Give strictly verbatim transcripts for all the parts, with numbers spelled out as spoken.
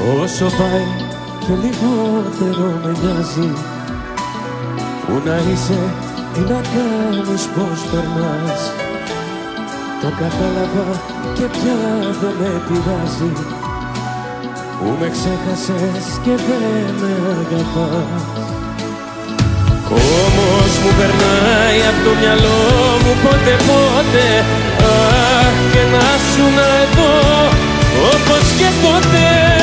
Όσο πάει και λιγότερο με νοιάζει. Πού να είσαι, τι να κάνεις, πώς περνάς. Το κατάλαβα και πια δεν με πειράζει. Που με ξέχασες και δεν με αγαπάς. Όμως μου περνάει απ' το μυαλό μου πότε πότε. Αχ, και να σουν εδώ όπως και τότε.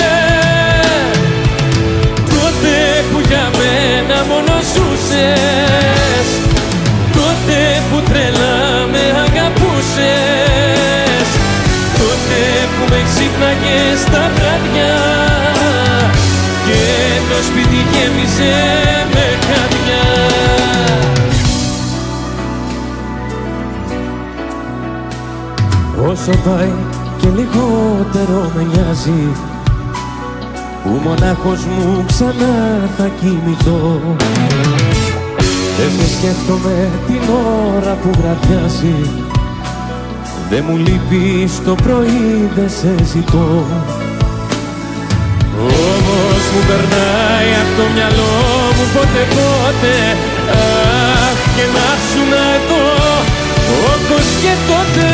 Τότε που για μένα μόνο ζούσες. Τότε που τρελά με αγαπούσες. Τότε που με ξύπναγες τα βράδια και το σπίτι γέμιζε με χαδιά. Όσο πάει και λιγότερο με νοιάζει. Που μονάχος μου ξανά θα κοιμηθώ. Δεν σε σκέφτομαι την ώρα που βραδιάζει. Δε μου λείπεις το πρωί, δε σε ζητώ. Όμως μου περνάει απ' το μυαλό μου πότε πότε. Αχ, και να σουν εδώ όπως και τότε.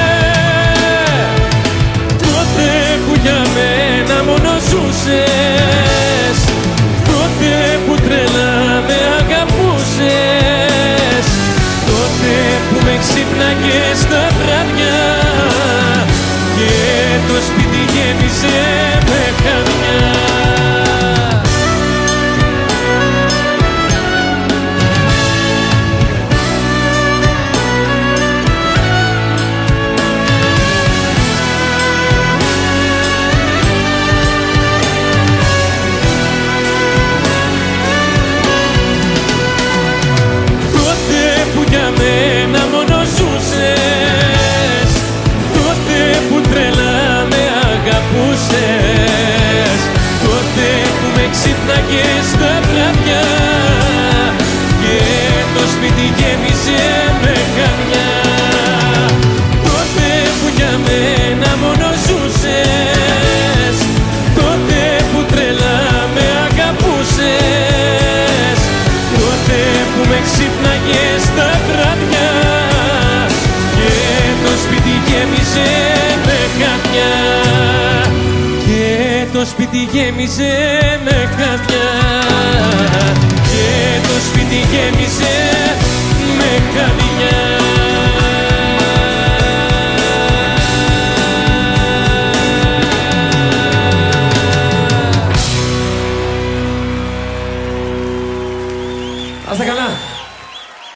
Τότε που για μένα μόνο ζούσες. Τότε που τρελά με αγαπούσες. Τότε που με ξύπναγες τα βράδια και το σπίτι γέμιζε με χαδιά. Τότε που με ξύπναγες τα βράδια και το σπίτι γέμιζε με χαμιά. Τότε που για μένα μόνο ζούσες. Τότε που τρελά με αγαπούσες. Τότε που με ξύπναγες τα βράδια και το σπίτι γέμιζε με χαμιά. Το σπίτι γέμιζε με χαδιά και